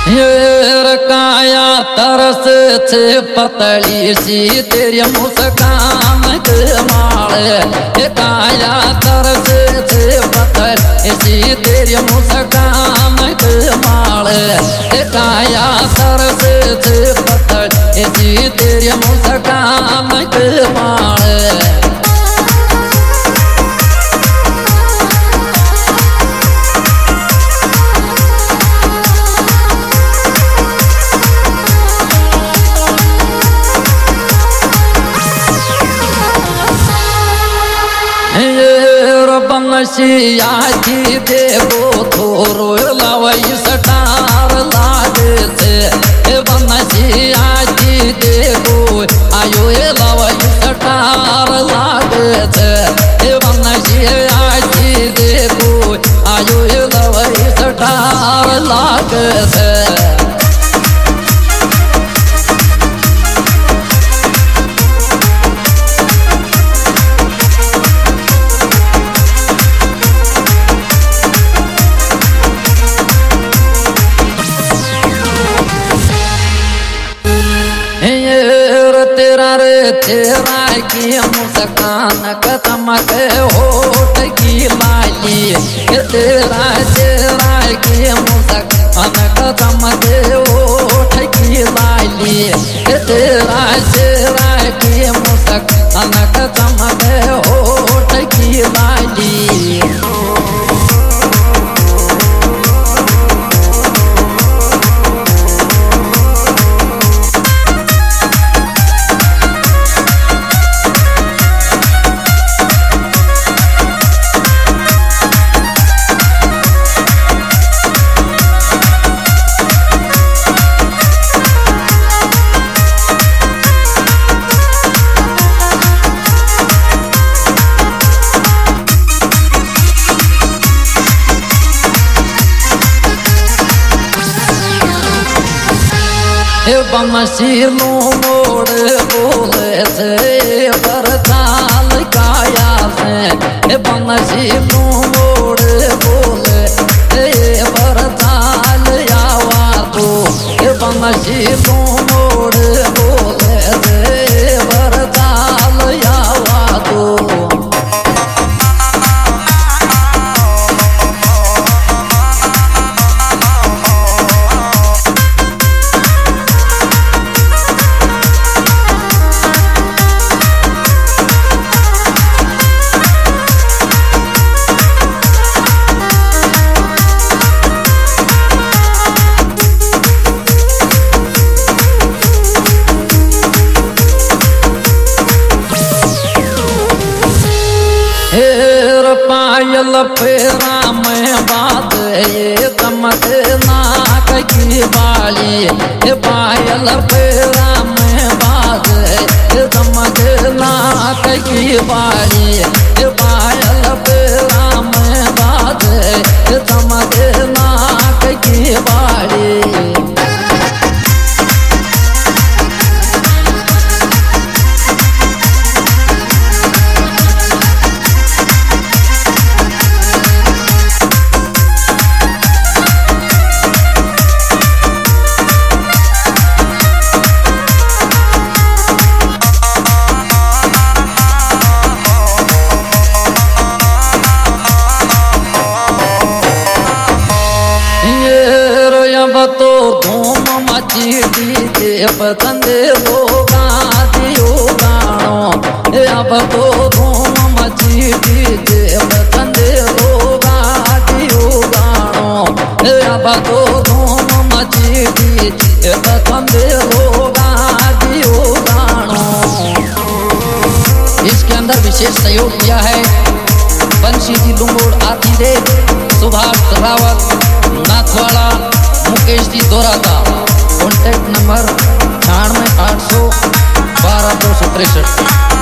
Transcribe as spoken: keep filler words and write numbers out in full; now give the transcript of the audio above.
ये काया तरस से पतली सी तेरी मुस्कान कमाल, काया तरस से पतली सी तेरी मुस्कान कमाल, काया तरस से पतली सी तेरी मुस्कान कमाल। बनसिया की देवो थोरो लवई सटार लागते, बनसिया की देवो आयो लवई सटार लागते, बनसिया की देवो आयो लवई सटार लागते। तेरा रे तेरा की मुस्कान कदमक होठ की लाली, तेरा तेरा की मुस्कान कदमक होठ की लाली, तेरा तेरा की मुस्कान कदमक होठ की लाली। बमसीलू मोड़ बोले से बरताल काया से, बमसीलू मोड़ बोले से बरताल आवा तो, बमसीलू मोड़ बोले से बरताल आवा तो। पायल फेरा में बात ये दमक नाक की बाली, पायल फेरा में बात ये दमक नाक की बाली, पायल फेरा में बात ये दमक नाक की बाली। तो धूम मची डीजे पसंद होगा दियो गानो, अब तो धूम मची डीजे पसंद होगा दियो गानो, अब तो धूम मची डीजे पसंद होगा दियो गानो। इसके अंदर विशेष सहयोग किया है बंशी जी लुंगोड़ आती रे, सुभाष रावत नाथवाड़ा, मुकेश जी दोराता। कॉन्टैक्ट नंबर छियानवे आठ सौ बारह दो सौ तिरसठ।